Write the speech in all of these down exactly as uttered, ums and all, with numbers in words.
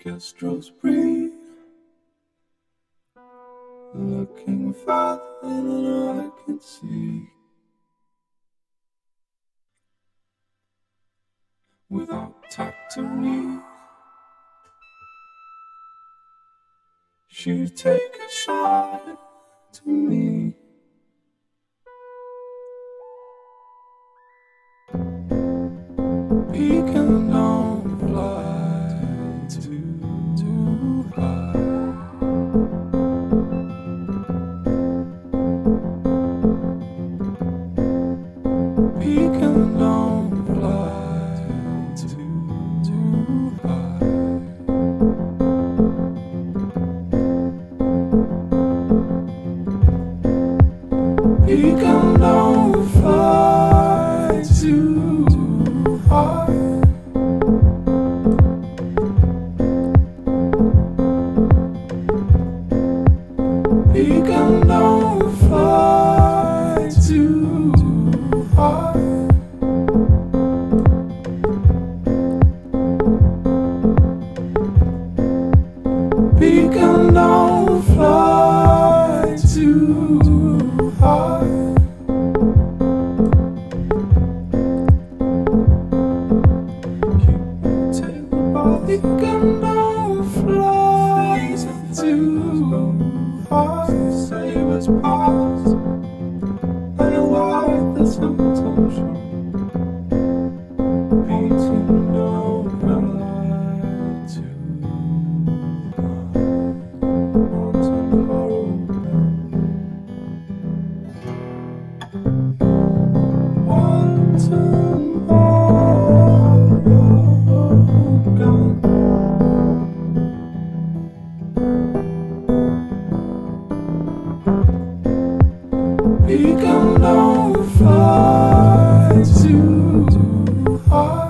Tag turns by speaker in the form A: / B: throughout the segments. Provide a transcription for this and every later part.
A: Kestrels breathe, looking farther than I can see. Without tact to me, she'd take a shot to me. Beacon don't fly too, too high. Beacon don't fly too, too high. Beacon don't fly too high. Beacon don't fly too high. Beacon don't fly too high. Beacon don't fly too high. Save us past. I know why the sometimes show. Beacon don't fly too high. Want tomorrow. Want tomorrow gone. Beacon don't fly too high.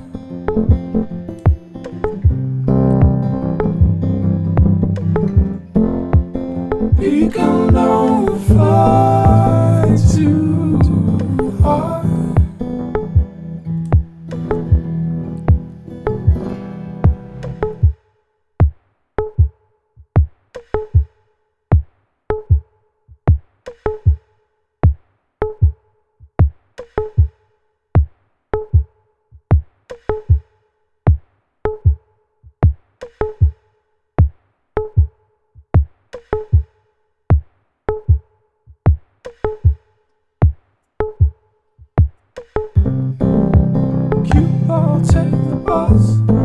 A: Beacon don't fly too high. I'll take the bus.